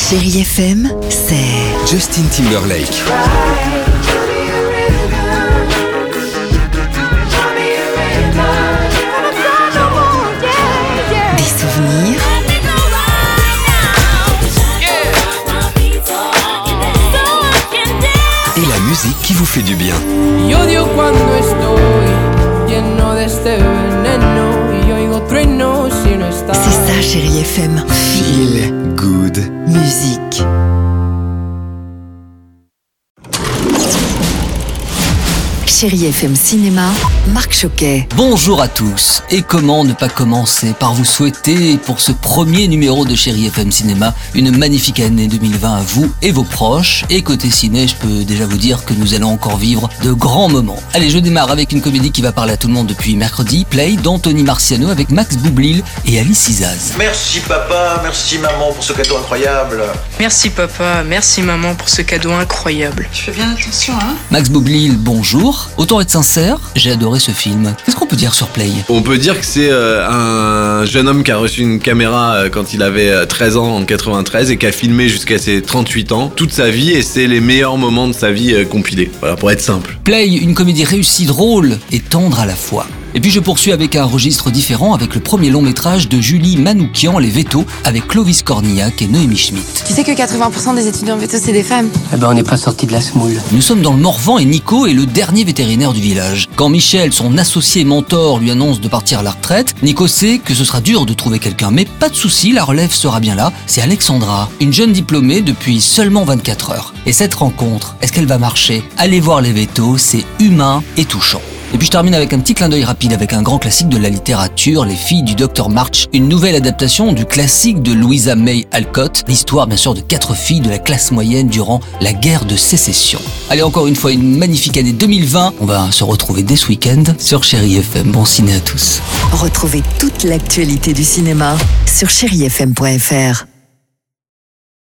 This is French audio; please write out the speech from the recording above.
Chérie FM, c'est Justin Timberlake. des souvenirs, Et la musique qui vous fait du bien. Y odio cuando estoy lleno de este veneno y oigo truenos si no estás. c'est ça Chérie FM. Feel Good. musique. Chérie FM Cinéma, Marc Choquet. Bonjour à tous, et comment ne pas commencer par vous souhaiter pour ce premier numéro de Chérie FM Cinéma une magnifique année 2020 à vous et vos proches. Et côté ciné, je peux déjà vous dire que nous allons encore vivre de grands moments. Allez, je démarre avec une comédie qui va parler à tout le monde depuis mercredi, Play d'Anthony Marciano avec Max Boublil et Alice Isaz. Merci papa, merci maman pour ce cadeau incroyable. Merci papa, merci maman pour ce cadeau incroyable. Tu fais bien attention, hein? Max Boublil, bonjour. Autant être sincère, j'ai adoré ce film. Qu'est-ce qu'on peut dire sur Play ? On peut dire que c'est un jeune homme qui a reçu une caméra quand il avait 13 ans en 93 et qui a filmé jusqu'à ses 38 ans toute sa vie, et c'est les meilleurs moments de sa vie compilés. Voilà, pour être simple. Play, une comédie réussie, drôle et tendre à la fois. Et puis je poursuis avec un registre différent avec le premier long métrage de Julie Manoukian, Les Vétos, avec Clovis Cornillac et Noémie Schmidt. Tu sais que 80% des étudiants vétos, c'est des femmes. Eh ben on n'est pas sorti de la semoule. Nous sommes dans le Morvan et Nico est le dernier vétérinaire du village. Quand Michel, son associé et mentor, lui annonce de partir à la retraite, Nico sait que ce sera dur de trouver quelqu'un. Mais pas de souci, la relève sera bien là. C'est Alexandra, une jeune diplômée depuis seulement 24 heures. Et cette rencontre, est-ce qu'elle va marcher ? Allez voir Les Vétos, c'est humain et touchant. Et puis je termine avec un petit clin d'œil rapide avec un grand classique de la littérature, Les Filles du Dr March, une nouvelle adaptation du classique de Louisa May Alcott, l'histoire bien sûr de 4 filles de la classe moyenne durant la guerre de sécession. Allez, encore une fois, une magnifique année 2020, on va se retrouver dès ce week-end sur Chérie FM. Bon ciné à tous. Retrouvez toute l'actualité du cinéma sur chérifm.fr.